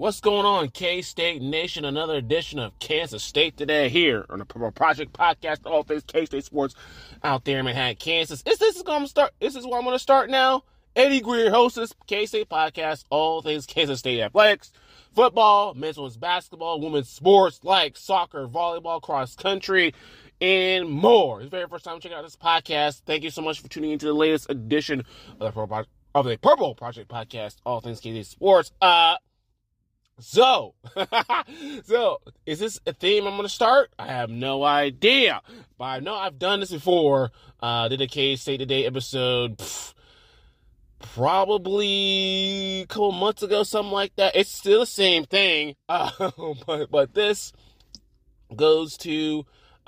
What's going on, K-State Nation? Another edition of Kansas State Today here on the Purple Project Podcast. All things K-State sports out there in Manhattan, Kansas. This is where I'm going to start now. Eddie Greer hosts this K-State podcast. All things Kansas State athletics, football, men's and women's basketball, women's sports like soccer, volleyball, cross country, and more. It's the very first time checking out this podcast. Thank you so much for tuning into the latest edition of the Purple Project Podcast. All things K-State sports. So, is this a theme I'm going to start? I have no idea. But I know I've done this before. Did a K-State Today episode probably a couple months ago, something like that. It's still the same thing. But this goes to,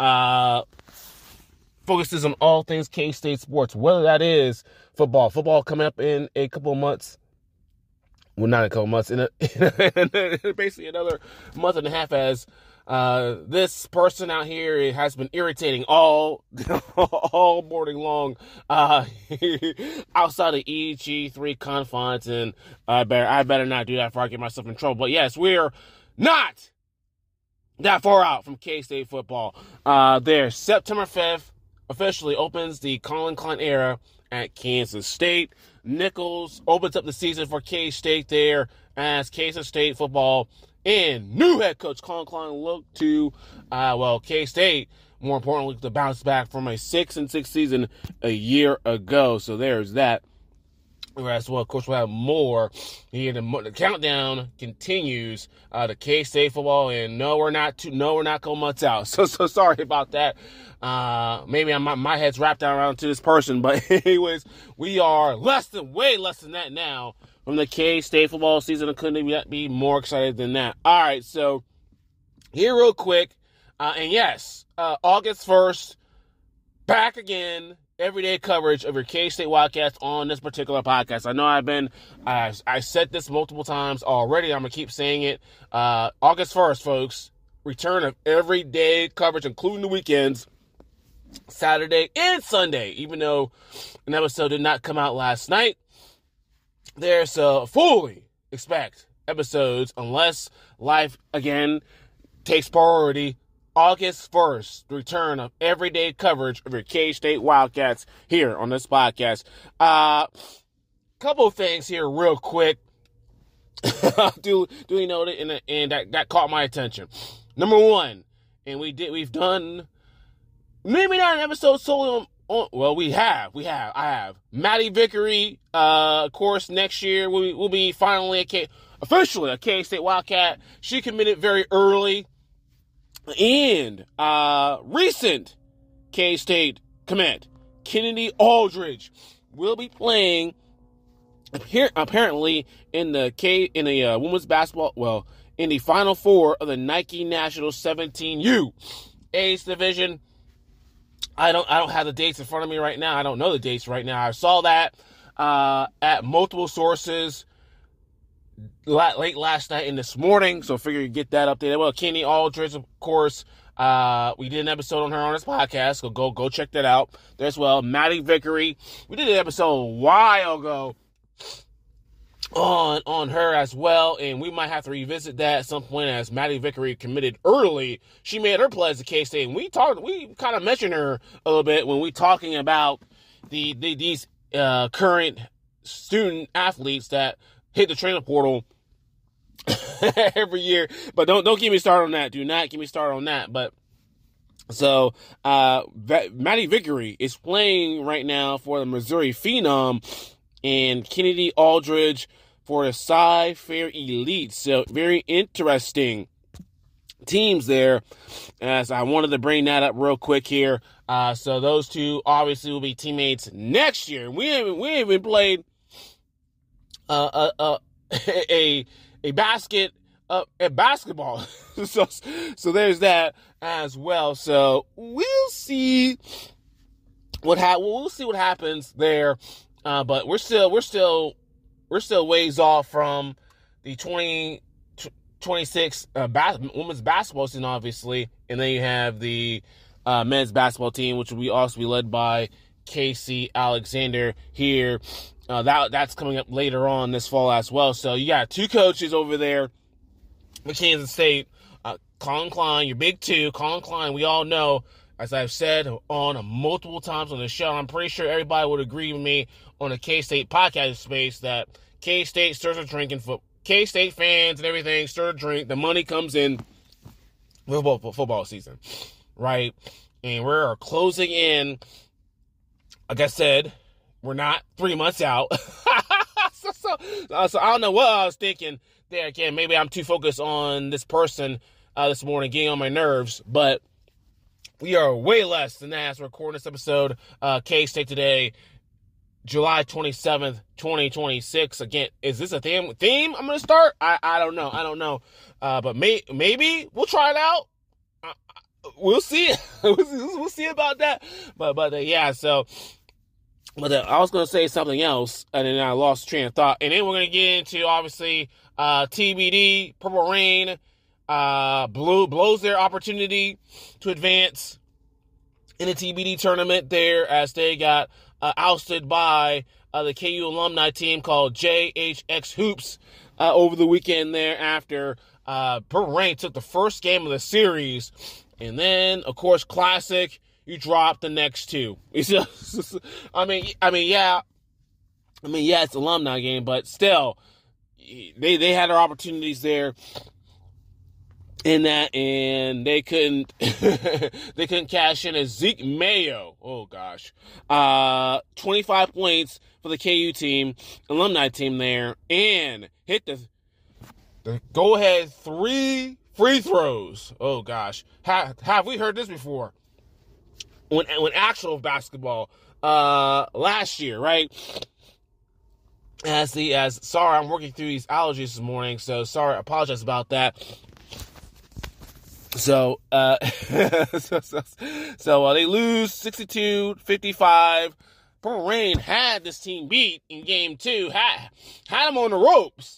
focuses on all things K-State sports, whether that is football. Football coming up in a couple of months. Well, not a couple months, in basically another month and a half, as this person out here has been irritating all morning long outside of EG3 confines, and I better not do that before I get myself in trouble. But yes, we're not that far out from K-State football. There, September 5th officially opens the Collin Klein era at Kansas State. Nichols opens up the season for K-State there as Kansas State football and new head coach Collin Klein look to, K-State, more importantly, to bounce back from a 6-6 season a year ago. So there's that. As well, of course, we'll have more here. The countdown continues to K-State football, and no, we're not couple months out. So sorry about that. Maybe my head's wrapped around to this person, but anyways, we are way less than that now from the K-State football season. I couldn't be more excited than that. All right, so here real quick, and yes, August 1st, back again. Everyday coverage of your K-State Wildcats on this particular podcast. I know I said this multiple times already. I'm going to keep saying it. August 1st, folks, return of everyday coverage, including the weekends, Saturday and Sunday, even though an episode did not come out last night. There's fully expect episodes unless life, again, takes priority. August 1st, the return of everyday coverage of your K-State Wildcats here on this podcast. Couple of things here real quick. Duly noted, and that caught my attention. Number one, and we've done, maybe not an episode solely I have. Maddie Vickery, of course, next year will be finally officially a K-State Wildcat. She committed very early. And recent K-State commit, Kennedy Aldridge, will be playing apparently in the women's basketball, in the Final Four of the Nike National 17U A's division. I don't have the dates in front of me right now. I don't know the dates right now. I saw that at multiple sources late last night and this morning, so figure you get that updated. Well, Kenny Aldridge, of course, we did an episode on her on this podcast, so go check that out. There's Maddie Vickery. We did an episode a while ago on her as well, and we might have to revisit that at some point as Maddie Vickery committed early. She made her pledge to K-State, and we kind of mentioned her a little bit when we talking about these current student athletes that hit the transfer portal every year. But don't get me started on that. Do not get me started on that. But so Maddie Vickery is playing right now for the Missouri Phenom, and Kennedy Aldridge for the Cy-Fair Elite. So very interesting teams there, as I wanted to bring that up real quick here. So those two obviously will be teammates next year. We haven't played a basketball. so there's that as well. So we'll see what happens there. But we're still ways off from the 2026 women's basketball season, obviously, and then you have the men's basketball team, which will also be led by Casey Alexander here. That's coming up later on this fall as well. So you got two coaches over there with Kansas State. Colin Klein, your big two, Colin Klein, we all know, as I've said on multiple times on the show, I'm pretty sure everybody would agree with me on the K-State podcast space that K-State stirs a drink, and K-State fans and everything stir a drink. The money comes in football season, right? And we're closing in. Like I said, we're not 3 months out. so I don't know what I was thinking there. Again, maybe I'm too focused on this person this morning, getting on my nerves, but we are way less than that as we're recording this episode. K-State today, July 27th, 2026. Again, is this a theme I'm going to start? I don't know. But maybe we'll try it out. We'll see. We'll see about that. But yeah, so... But I was going to say something else, and then I lost train of thought. And then we're going to get into, obviously, TBD, Purple Rain, blows their opportunity to advance in the TBD tournament there as they got ousted by the KU alumni team called JHX Hoops over the weekend there after Purple Rain took the first game of the series. And then, of course, classic, you drop the next two. Yeah, it's an alumni game, but still, they had their opportunities there in that, and they couldn't cash in. As Zeke Mayo, 25 points for the KU team, alumni team there, and hit the go-ahead 3 free throws. Oh gosh, have we heard this before? When actual basketball last year, right? Sorry, I'm working through these allergies this morning, so sorry, I apologize about that. So they lose 62-55. Purple Rain had this team beat in game 2, had them on the ropes.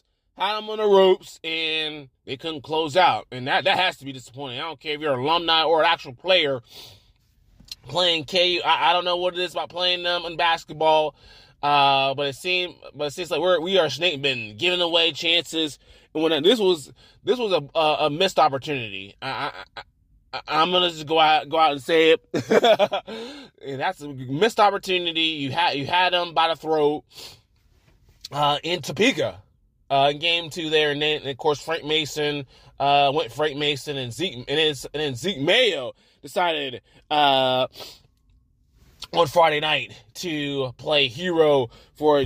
And they couldn't close out. And that has to be disappointing. I don't care if you're an alumni or an actual player playing KU. I don't know what it is about playing them in basketball, but it seems like we are snake bitten, giving away chances. And when this was a missed opportunity. I'm gonna just go out and say it. And that's a missed opportunity. You had them by the throat in Topeka in game 2 there, and then of course Frank Mason and Zeke Mayo decided on Friday night to play hero for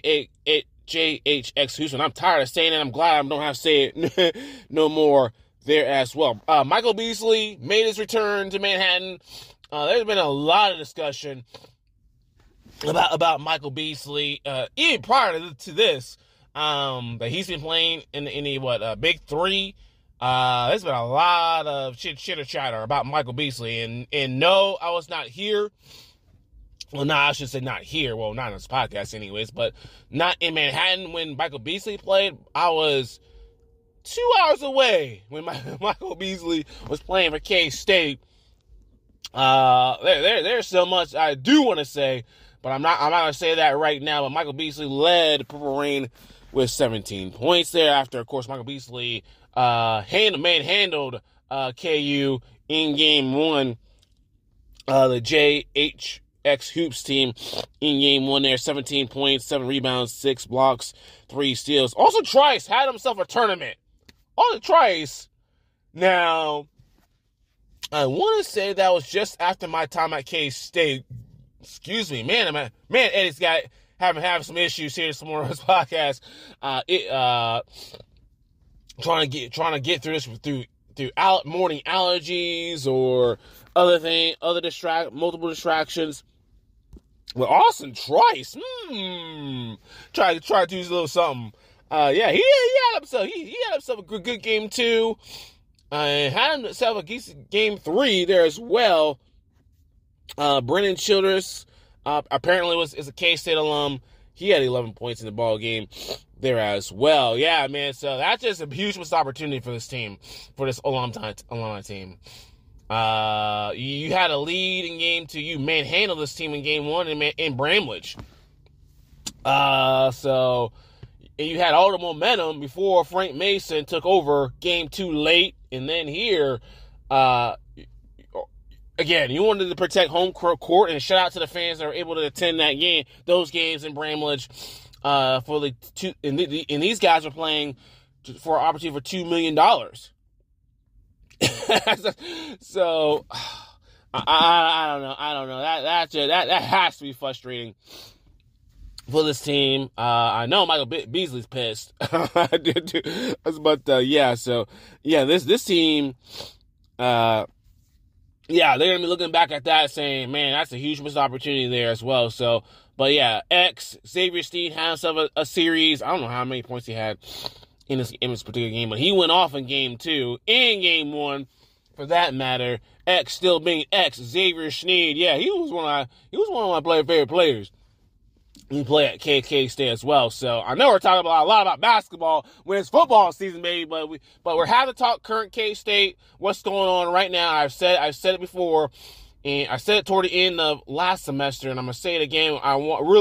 JHX Houston. I'm tired of saying it. I'm glad I don't have to say it no more there as well. Michael Beasley made his return to Manhattan. There's been a lot of discussion about Michael Beasley, even prior to this, that he's been playing in the Big 3. There's been a lot of chitter chatter about Michael Beasley, and no, I was not here. Well, no, I should say not here. Well, not on this podcast anyways, but not in Manhattan when Michael Beasley played. I was 2 hours away when Michael Beasley was playing for K-State. There's so much I do want to say, but I'm not going to say that right now. But Michael Beasley led Purple Rain with 17 points there after, of course, Michael Beasley manhandled KU in game 1. The JHX Hoops team in game 1 there, 17 points, 7 rebounds, 6 blocks, 3 steals. Also, Trice had himself a tournament. Trice. Now, I want to say that was just after my time at K-State. Excuse me, man, Eddie's got having some issues here this morning on his podcast. Trying to get through this through morning allergies or multiple distractions. Well, Austin Trice, try to do a little something. He had himself a good game 2. Had himself a decent game 3 there as well. Brennan Childress apparently is a K-State alum. He had 11 points in the ball game there as well. Yeah, man. So that's just a huge missed opportunity for this team, for this alumni team. You had a lead in game 2. You manhandled this team in game 1 in Bramlage. So and you had all the momentum before Frank Mason took over game 2 late, and then here, again, you wanted to protect home court, and shout out to the fans that were able to attend those games in Bramlage, for the two, and these guys were playing for an opportunity for $2 million. So, I don't know. That has to be frustrating for this team. I know Michael Beasley's pissed. I did too. But this team, they're gonna be looking back at that saying, man, that's a huge missed opportunity there as well. So, but yeah, Xavier Sneed has himself a series. I don't know how many points he had in this particular game, but he went off in game 2 and game 1, for that matter. X still being X, Xavier Sneed. Yeah, he was one of my favorite players. He played at KK State as well. So I know we're talking a lot about basketball when it's football season, baby. But we're having to talk current K-State. What's going on right now? I've said it before, and I said it toward the end of last semester, and I'm gonna say it again. I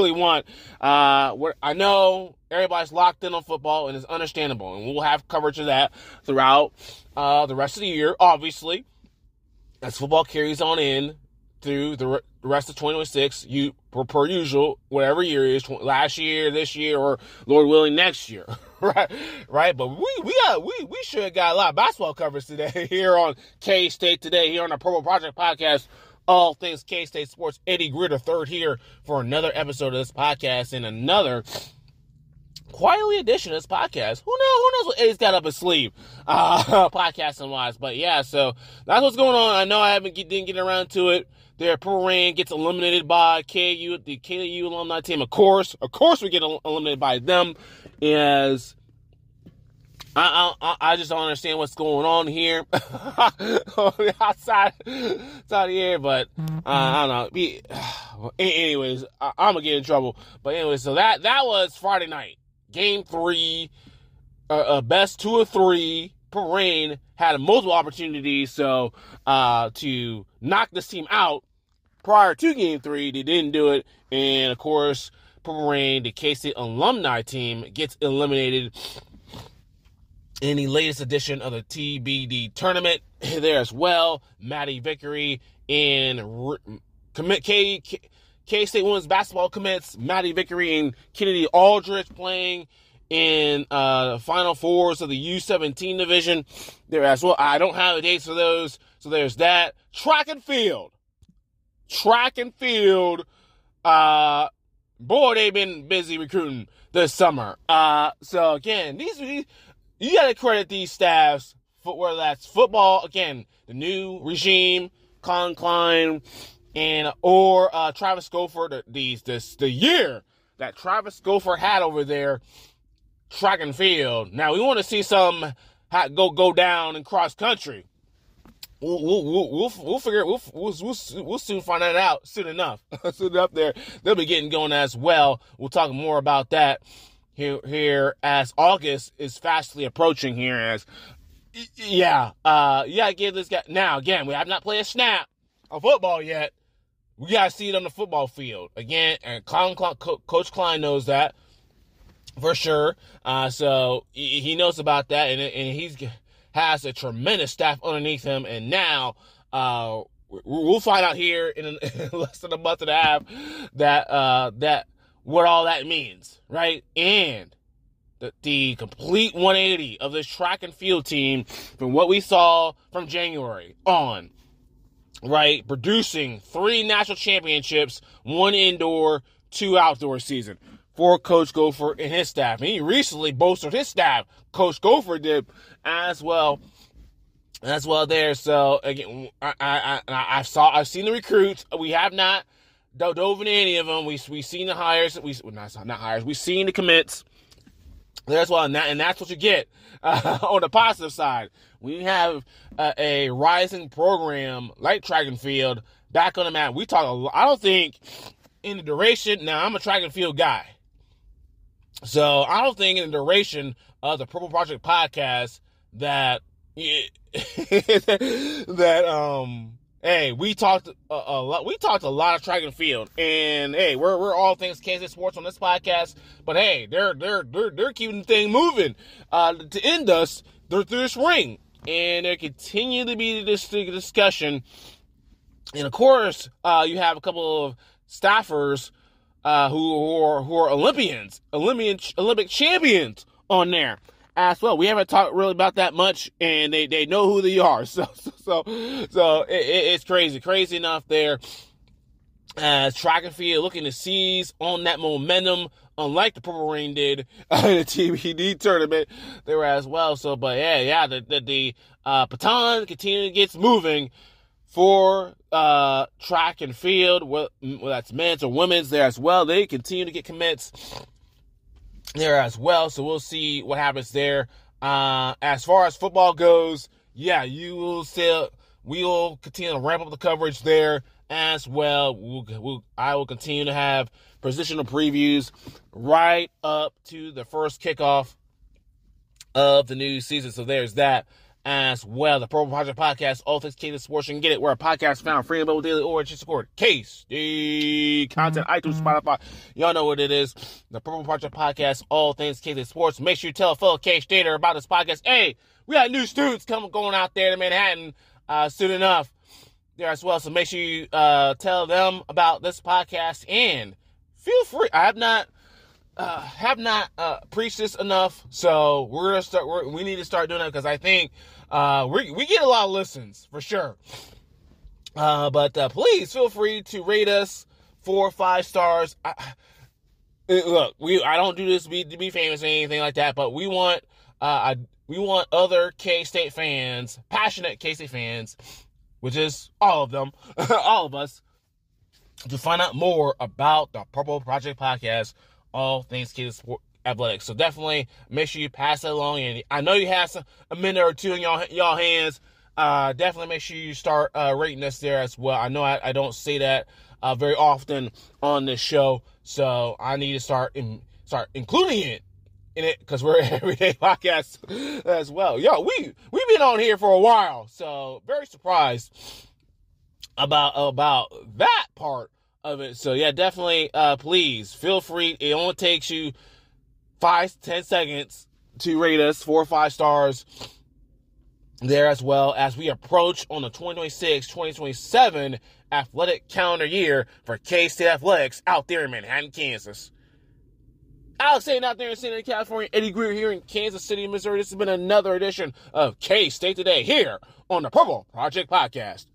know everybody's locked in on football, and it's understandable, and we'll have coverage of that throughout the rest of the year, obviously, as football carries on in through the rest of 2026, per usual, whatever year it is, last year, this year, or Lord willing, next year, right? But we should have got a lot of basketball coverage today here on K-State Today, here on the Purple Project Podcast, all things K-State sports. Eddie Gritter III here for another episode of this podcast and another quietly edition of this podcast. Who knows what Eddie's got up his sleeve, podcasting wise. But yeah, so that's what's going on. I know I didn't get around to it. There, Purple Rain gets eliminated by KU, the KU alumni team. Of course, we get eliminated by them. As I just don't understand what's going on here outside here. But I don't know. Anyways, I'm gonna get in trouble. But anyway, so that was Friday night, game 3, best 2 of 3. Purple Rain had multiple opportunities to knock this team out prior to game 3. They didn't do it, and of course, Purple Rain, the K-State alumni team, gets eliminated in the latest edition of the TBD tournament there as well. Maddie Vickery and K-State women's basketball commits Maddie Vickery and Kennedy Aldridge playing in the Final Fours of the U17 division there as well. I don't have the dates for those, so there's that. Track and field. Boy, they've been busy recruiting this summer. So again, you gotta credit these staffs for whether that's football, again, the new regime, Colin Klein, or Travis Gopher, the year that Travis Gopher had over there, track and field. Now we want to see some go down in cross country. We'll figure. We'll soon find that out soon enough. Soon up there, they'll be getting going as well. We'll talk more about that here as August is fastly approaching. Here as give this guy now. Again, we have not played a snap of football yet. We gotta see it on the football field again, and Coach Klein knows that for sure. So he knows about that, and he's has a tremendous staff underneath him, and now we'll find out here in less than a month and a half that what all that means, right? And the complete 180 of this track and field team from what we saw from January on, right? Producing 3 national championships, 1 indoor, 2 outdoor season for Coach Gopher and his staff. And he recently bolstered his staff. Coach Gopher did as well there. So again, I've seen the recruits. We have not dove into any of them. We've seen the hires. Not hires. We've seen the commits there as well, and that's what you get on the positive side. We have a rising program like track and field back on the map. We talk a lot. I don't think in the duration. Now I'm a track and field guy. So I don't think in the duration of the Purple Project podcast that hey, we talked a lot. We talked a lot of track and field, and hey, we're all things Kansas sports on this podcast. But hey, they're keeping the thing moving to end us through this ring, and there continue to be this discussion. And of course, you have a couple of staffers who are Olympic champions on there as well. We haven't talked really about that much, and they know who they are. So it's crazy enough there. As track and field looking to seize on that momentum, unlike the Purple Rain did in the TBD tournament there as well. So, but the baton continue to get moving for track and field, whether that's men's or women's there as well. They continue to get commits there as well. So we'll see what happens there. As far as football goes, we will continue to ramp up the coverage there as well. I will continue to have positional previews right up to the first kickoff of the new season. So there's that as well. The Purple Project Podcast, all things Kansas sports. You can get it where a podcast found free and available daily, or just record KSD content, iTunes, Spotify. Y'all know what it is. The Purple Project Podcast, all things Kansas sports. Make sure you tell a fellow K-Stater about this podcast. Hey, we got new students going out there to Manhattan soon enough there as well. So make sure you tell them about this podcast, and feel free. I have not preached this enough, so we're gonna start. We need to start doing it, because I think we get a lot of listens for sure. But please feel free to rate us 4 or 5 stars. Look, I don't do this to be famous or anything like that, but we want other K-State fans, passionate K-State fans, which is all of them, all of us, to find out more about the Purple Project Podcast, all things Kansas athletics. So definitely make sure you pass it along. And I know you have a minute or two in y'all hands. Definitely make sure you start rating us there as well. I know I don't say that very often on this show, so I need to start including it in it, because we're an everyday podcast as well. Yo, we've been on here for a while, so very surprised about that part of it. So yeah, definitely please feel free. It only takes you 5-10 seconds to rate us 4 or 5 stars there, as well as we approach on the 2026-2027 athletic calendar year for K-State athletics out there in Manhattan, Kansas. Alex Hayden out there in San Diego, California. Eddie Greer here in Kansas City, Missouri. This has been another edition of K-State Today here on the Purple Project Podcast.